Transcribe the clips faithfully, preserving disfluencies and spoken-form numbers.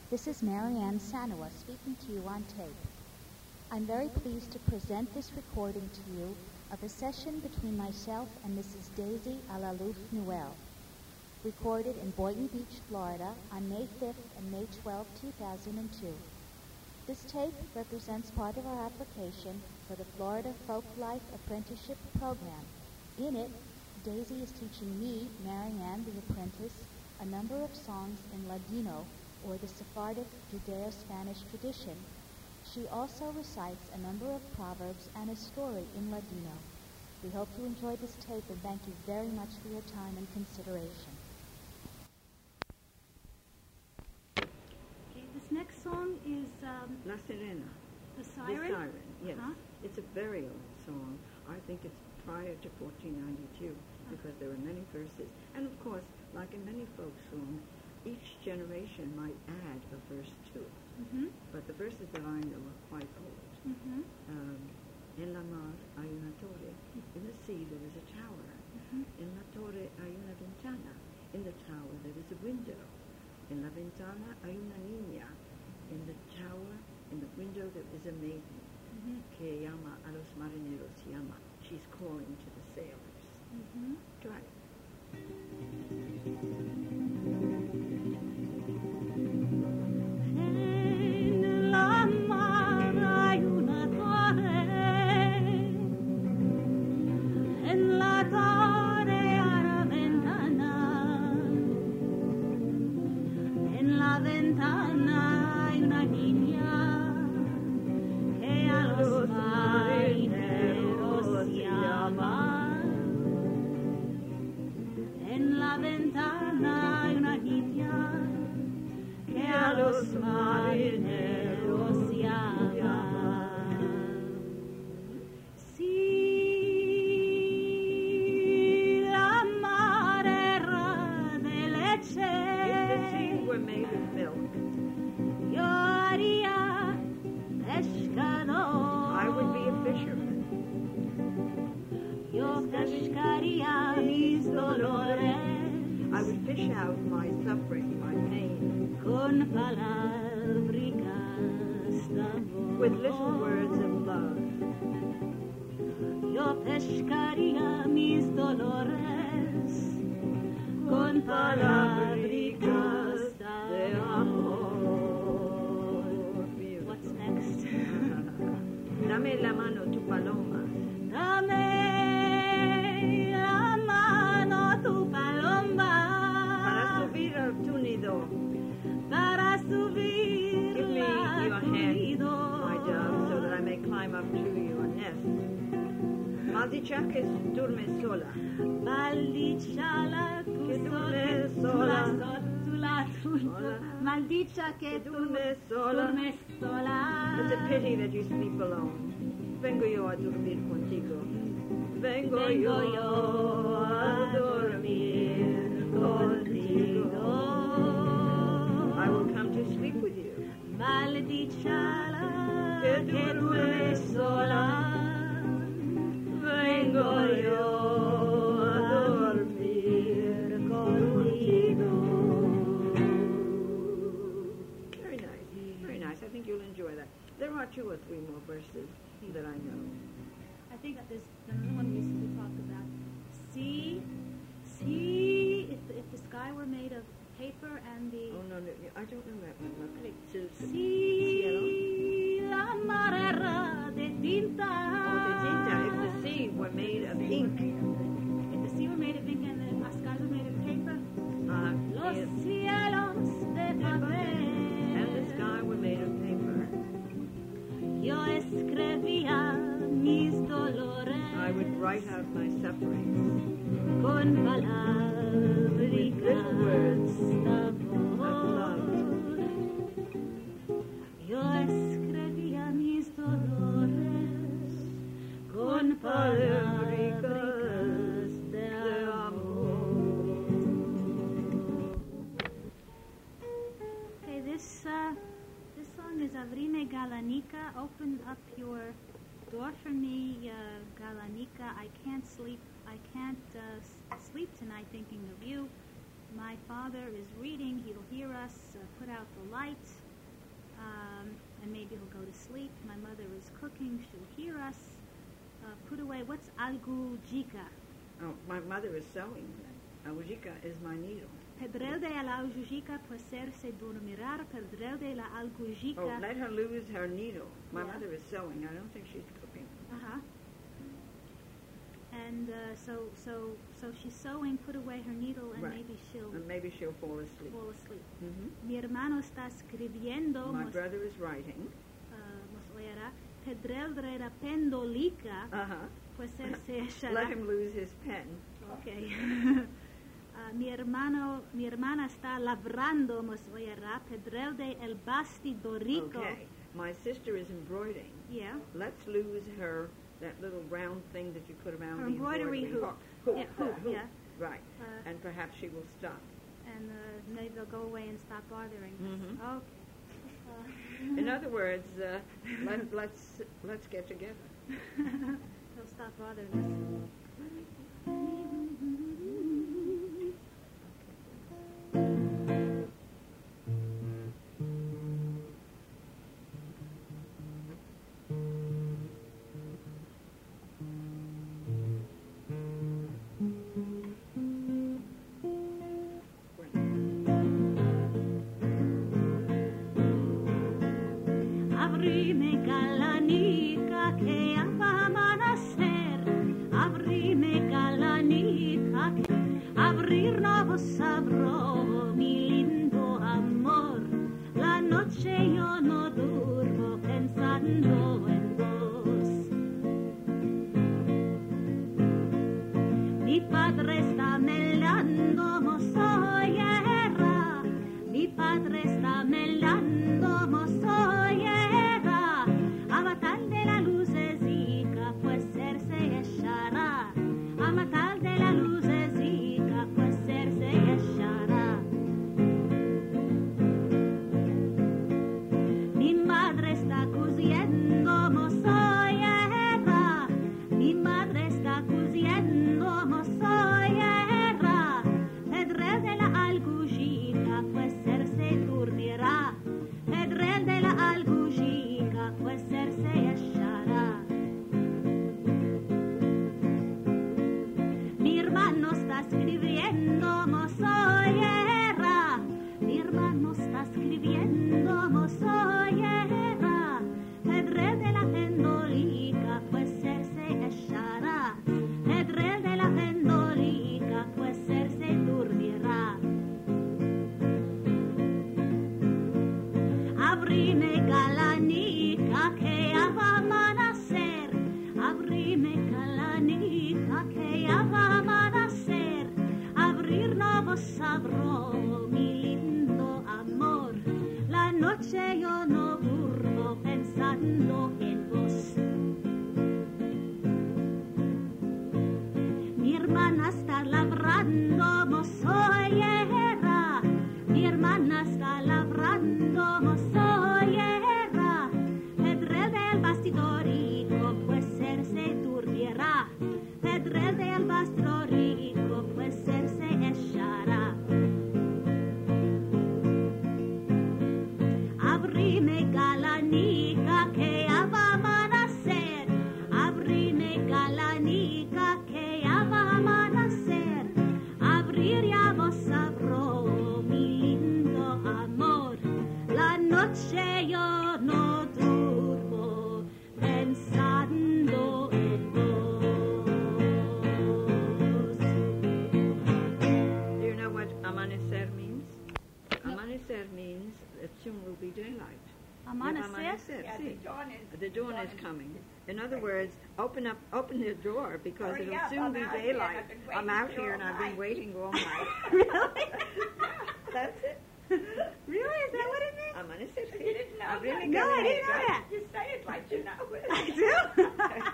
This is Marianne Sanoa speaking to you on tape. I'm very pleased to present this recording to you of a session between myself and Missus Daisy Alalouf Newell, recorded in Boynton Beach, Florida on May fifth and May twelfth, two thousand two. This tape represents part of our application for the Florida Folk Life Apprenticeship Program. In it, Daisy is teaching me, Marianne the apprentice, a number of songs in Ladino, or the Sephardic Judeo-Spanish tradition. She also recites a number of proverbs and a story in Ladino. We hope you enjoyed this tape and thank you very much for your time and consideration. Okay, this next song is um, La Sirena. The Siren? The Siren, yes. Uh-huh. It's a very old song. I think it's prior to fourteen ninety-two because there are many verses. And of course, like in many folk songs, each generation might add a verse to it. Mm-hmm. But the verses that I know are quite old. Mm-hmm. Um, En la mar hay una torre. In the sea there is a tower. Mm-hmm. En la torre hay una ventana. In the tower there is a window. En la ventana hay una niña. In the tower, in the window there is a maiden. Mm-hmm. Que llama a los marineros llama. She's calling to the sailors. Mm-hmm. Try it. En la mar hay una torre, en la torre hay una ventana, en la ventana hay una niña que a los marineros llama. En la ventana hay una niña que a los marineros llama. Si la mar era de leche, If the seas were made of milk, yo haría pescador. I would be a fisherman. Yo pescaría mis dolores I would fish out my suffering, my pain, con palabricas de amor. with little words of love. Yo pescaría mis dolores con palabricas de amor. What's next? Dame la mano tu paloma. Dame la mano tu paloma Para subir a tu nido. para subir Give me a your tu hand, nido. my dove, so that I may climb up to your nest. Maldicha que duerme sola. Maldicha la tu Que duerme sol, tu la sola. sol, tu la tu Sola. Maldicha que Que tu duerme sola. duermes sola. It's a pity that you sleep alone. Vengo yo a dormir contigo. Vengo, Vengo yo a dormir contigo. I will come to sleep with you. Maldicha la Que que duerme duerme sola. Vengo yo a dormir contigo. Very nice. Very nice. I think you'll enjoy that. There are two or three more verses that I know. I think that there's another one we, we talked about. See, see, if the, if the sky were made of paper and the Oh, no, no, I don't know that one. Look. Sil- Cielo. si la mar era de tinta. Oh, the tinta. If the sea were made of ink. If the sea were made of ink and the skies were made of paper. Uh, Los if- cielos de papel. and the sky were made of paper. Yo escribía mis dolores. I would write out my sufferings Con palabricas words de of amor. love. Yo escribía mis dolores con palabricas de amor. Okay, this uh, this song is Avrime Galanika. Open up your door for me, uh, Galanika. I can't sleep. I can't uh, s- sleep tonight thinking of you. my father is reading, he'll hear us, uh, put out the light, um, and maybe he'll go to sleep. My mother is cooking, she'll hear us, uh, put away. What's algujika? Oh, my mother is sewing. Algujika is my needle. Pedrel de la algujika puede hacerse dormirá, pedrel de la algujika. Oh, let her lose her needle. My Yeah. mother is sewing. I don't think she's cooking. Uh-huh. And uh, so, so, so she's sewing, put away her needle, and Right. maybe she'll And maybe she'll fall asleep. fall asleep. Mm-hmm. Mi hermano está escribiendo, My mos- brother is writing. uh, mos leerá, pedrel de la pendolica Uh-huh. puede hacerse Let him lose his pen. Okay. Uh, mi hermano, mi hermana está labrando, mos leerá, pedrel de el bastidorico. Okay. My sister is embroidering. Yeah. Let's lose her, that little round thing that you put around Her the embroidery hoop. hook. Hoop, Yeah, uh, hoop, hoop. yeah. Right. Uh, And perhaps she will stop. and uh, maybe they'll go away and stop bothering us. Mhm. Okay. Uh, In other words, uh, let, let's let's get together. they'll stop bothering us. Abrime calanica que ya va a amanecer. Abrime calanica que abrir nuevos sabros, mi lindo amor. La noche yo no durmo pensando en vos. Mi padre está melando mozoyera. Mi padre está melando mozoyera. A matar de la lucecica, pues ser se echará. A matar de la lucecica, pues ser se echará. Mi madre está cosiendo mozoyera. Mi madre está cosiendo mozoyera. Pedrel de la algujita, pues ser se dormirá. Pedrel de la algujita, pues ser se echará. Mi hermano está escribiendo mozoyera. Mi hermano está escribiendo mozoyera. Pedrel de la pendolica, pues ser se echará. Pedrel de la pendolica, pues ser se dormirá. Abrime calanica que ya va a amanecer. Abrime calanica que ya va a amanecer. Abrir nuevos sabros, mi lindo amor. La noche yo no durmo pensando en vos. Mi hermana está labrando mozoyera. Mi hermana está labrando mozoyera. Pedrel del bastidorico, pues ser se durmirá. Pedrel del bastidorico, pues ser se echará. Abrime calanica que ya va a amanecer. Abrime calanica que ya va a amanecer. Abrir ya vos sabró, mi lindo amor. La noche yo no durmo pensando en vos. Do you know what amanecer means? Amanecer means that soon will be daylight. Amanecer? Amanecer, Yeah, see. the dawn is The dawn is coming. In other words, open up, open the door because Hurry it'll up, soon I'm be out here and daylight. I've been I'm waiting out till here and I've been night. waiting all night. Really? That's it. Really? Is that what it means? Amanecer, You see? didn't know I've really that? No, got I it. didn't know that. You say it like you know it. I do.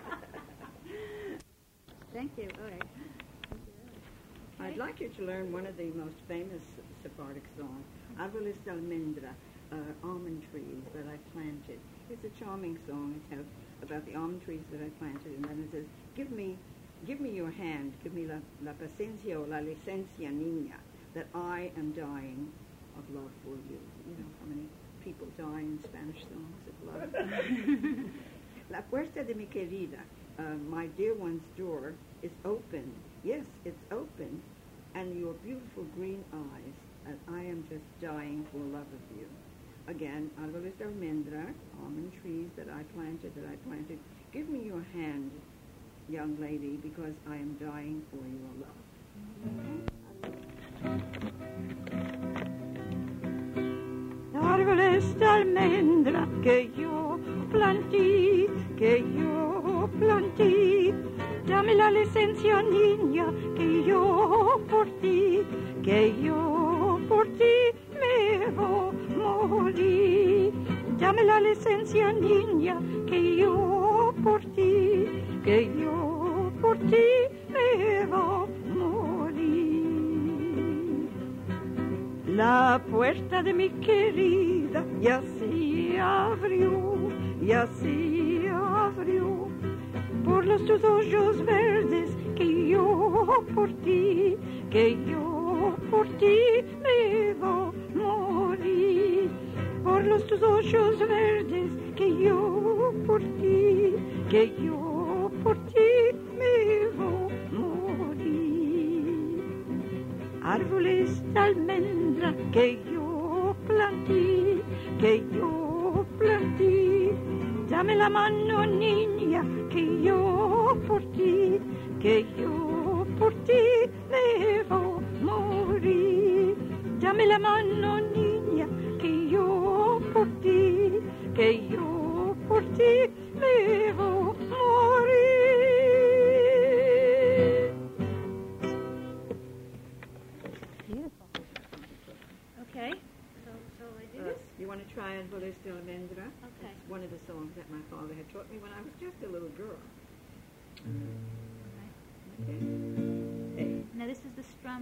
Thank you. All right. I'd like you to learn one of the most famous Sephardic songs, Árboles de Almendra, uh, almond trees that I planted. It's a charming song. It has about the almond trees that I planted, and then it says, give me, give me your hand, give me la, la paciencia o la licencia niña. that I am dying of love for you. You know how many people die in Spanish songs of love. La puerta de mi querida, uh, my dear one's door, is open. Yes, it's open. And your beautiful green eyes, and I am just dying for love of you. Again, árboles de almendra, almond trees that I planted, that I planted. Give me your hand, young lady, because I am dying for your love. Árboles de almendra que yo planté, que yo planté, dame la licencia, niña, que yo por ti, que yo por ti me voy a morir. Dame la licencia, niña, que yo por ti, que yo por ti me voy a morir. La puerta de mi querida ya se abrió, ya se abrió, por los tus ojos verdes que yo por ti, que yo por ti me voy a morir. Por los tus ojos verdes que yo por ti, que yo por ti me voy a morir. Árboles de almendra que yo planté, que yo planté, dame la mano, niña, que yo por ti, que yo por ti me voy a morir. Dame la mano, niña, que yo por ti, que yo por ti me voy a morir. Beautiful. Okay, so so I do Uh, this? you want to try Árboles de almendra? Okay. It's one of the songs that my father had taught me when I was just a little girl. Okay. Hey. Now this is the strum.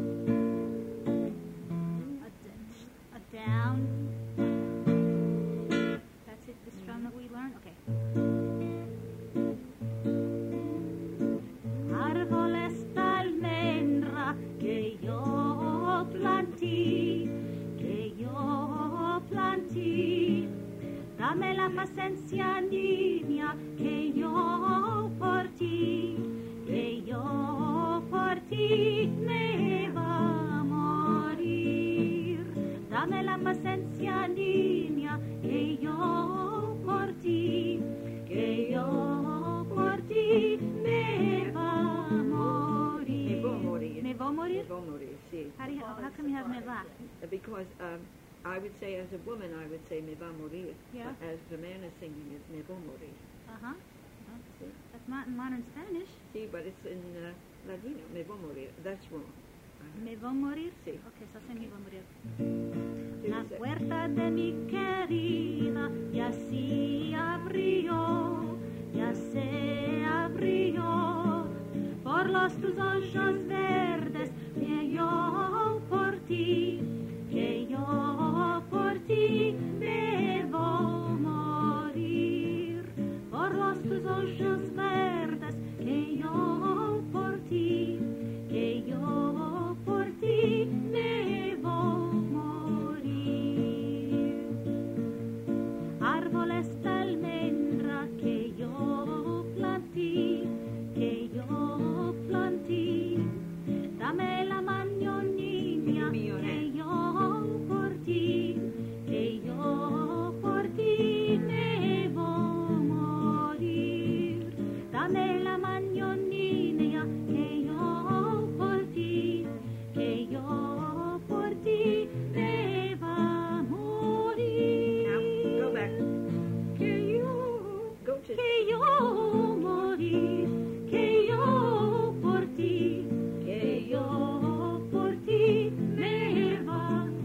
A, d- a down. That's it, the strum that we learned? Okay. Árboles de almendra que yo planté, que yo planté, dame la paciencia, niña, que yo por ti, que yo por ti me va a morir. Dame la paciencia, niña, que yo por ti, que yo por ti me va a morir. Me voy a morir. Me va a morir? Me voy a morir, sí. How, do you, how come you have me va? Uh, Because um, I would say, as a woman, I would say me va a morir. Yeah. But as the man is singing, it's me voy a morir. Uh-huh. See? That's not in modern Spanish. See, but it's in uh, Ladino, me voy a morir. That's wrong. Uh, ¿Me va a morir? Sí. Ok, so say me va a morir. do La the same. puerta de mi querida ya se abrió, ya se abrió, por los tus ojos verdes que yo por ti, que yo por ti me voy a morir. Por los tus ojos verdes que yo por ti, que yo por ti me voy a morir. Árboles de almendra que yo planté, que yo planté, dame la mano, niña, que yo por ti, que yo por ti me voy a morir. Dame la mano, niña, que yo por ti, que yo por ti me va a morir. Now, go back. Que yo, Go to que yo morir, que yo por ti, que yo por ti me va a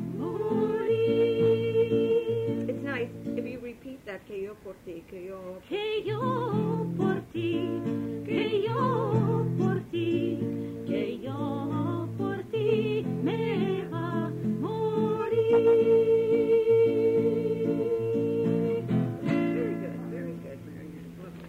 morir. It's nice if you repeat that, que yo por ti, que yo... Que yo por ti, que yo por ti, que yo por ti me va a morir. Very good, very good, Marianne. Lovely.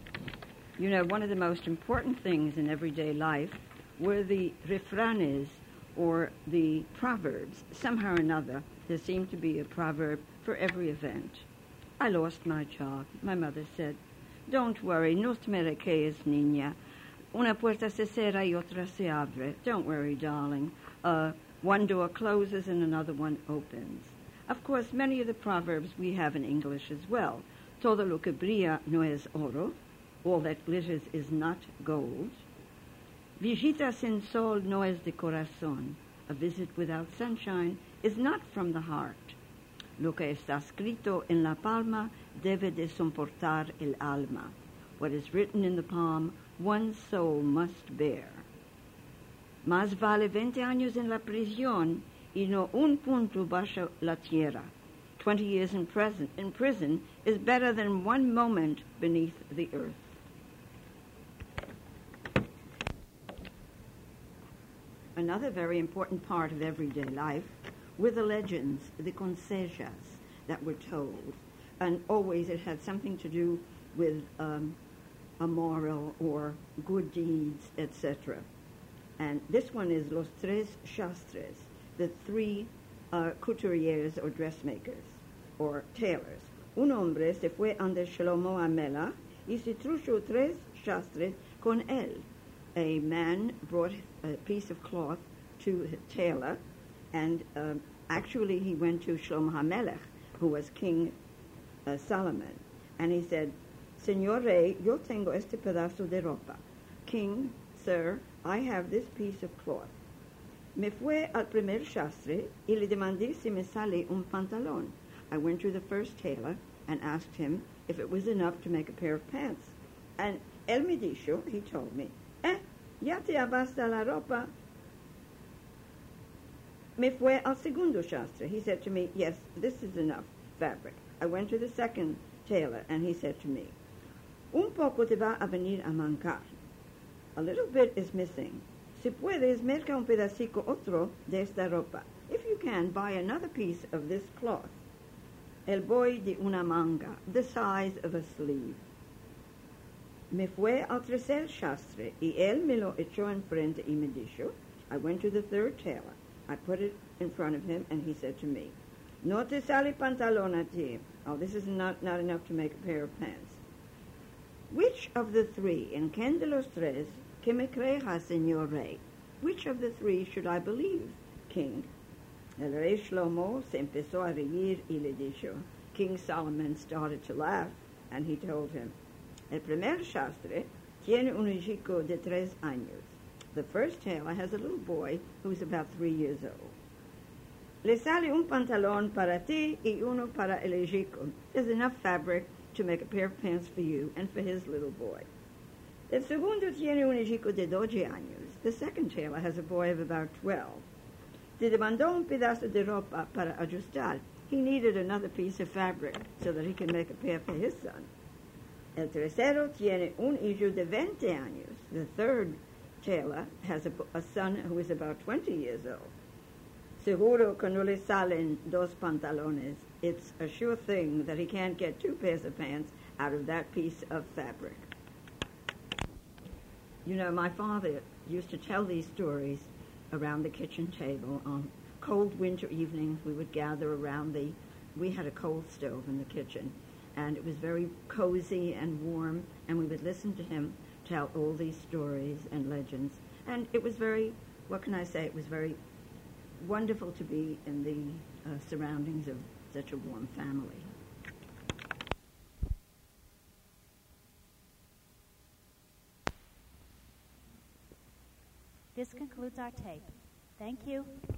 You know, one of the most important things in everyday life were the refranes or the proverbs. Somehow or another, there seemed to be a proverb for every event. I lost my job. My mother said, "Don't worry, no te me requees, niña. Una puerta se cierra y otra se abre." Don't worry, darling. Uh, one door closes and another one opens. Of course, many of the proverbs we have in English as well. Todo lo que brilla no es oro. All that glitters is not gold. Visita sin sol no es de corazón. A visit without sunshine is not from the heart. Lo que está escrito en la palma debe de soportar el alma. What is written in the palm, one's soul must bear. Más vale veinte años en la prisión y no un punto bajo la tierra. Twenty years in prison, in prison is better than one moment beneath the earth. Another very important part of everyday life were the legends, the consejas that were told. And always it had something to do with um, a moral or good deeds, et cetera. And this one is Los Tres Shastres, the three uh, couturiers or dressmakers or tailors. Un hombre se fue ante Shlomo Amelach y se trujo tres shastres con él. A man brought a piece of cloth to the tailor, and uh, actually he went to Shlomo HaMelech, who was King uh, Solomon, and he said, "Señor Rey, yo tengo este pedazo de ropa. King, sir, I have this piece of cloth. Me fue al primer shastre y le demandé si me sale un pantalón. I went to the first tailor and asked him if it was enough to make a pair of pants. And él me dijo, he told me, eh, ya te abasta la ropa." Me fue al segundo shastre. He said to me, "Yes, this is enough fabric." I went to the second tailor, and he said to me, "Un poco te va a venir a mancar. A little bit is missing. Si puedes, merca un pedacico otro de esta ropa. If you can, buy another piece of this cloth. El boy de una manga, the size of a sleeve." Me fue al tercer shastre, y él me lo echó enfrente y me dijo. I went to the third tailor. I put it in front of him, and he said to me, "No te sale pantalón a ti." Oh, this is not, not enough to make a pair of pants. Which of the three, en quién de los tres, que me creja, señor rey? Which of the three should I believe, king? El rey Shlomo se empezó a reír y le dijo. King Solomon started to laugh, and he told him, "El primer shastre tiene un hijico de tres años." The first tailor has a little boy who's about three years old. Le sale un pantalón para ti y uno para el hijico. There's enough fabric to make a pair of pants for you and for his little boy. El segundo tiene un hijico de doce años. The second tailor has a boy of about twelve. Te demandó un pedazo de ropa para ajustar. He needed another piece of fabric so that he can make a pair for his son. El tercero tiene un hijo de veinte años. The third tailor has a, a son who is about twenty years old. Seguro que no le salen dos pantalones. It's a sure thing that he can't get two pairs of pants out of that piece of fabric. You know, my father used to tell these stories around the kitchen table. On cold winter evenings, we would gather around the, we had a coal stove in the kitchen, and it was very cozy and warm, and we would listen to him tell all these stories and legends. And it was very, what can I say, it was very wonderful to be in the uh, surroundings of such a warm family. This concludes our tape. Thank you.